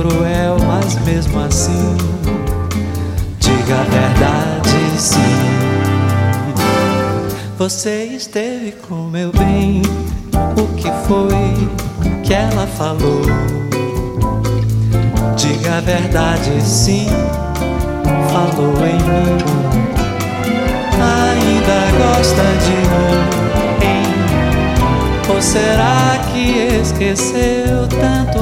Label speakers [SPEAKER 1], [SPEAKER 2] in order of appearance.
[SPEAKER 1] cruel, mas mesmo assim, diga a verdade, sim. Você esteve com meu bem, o que foi que ela falou? Diga a verdade, sim, falou em mim. Ainda gosta de mim, hein? Ou será que esqueceu tanto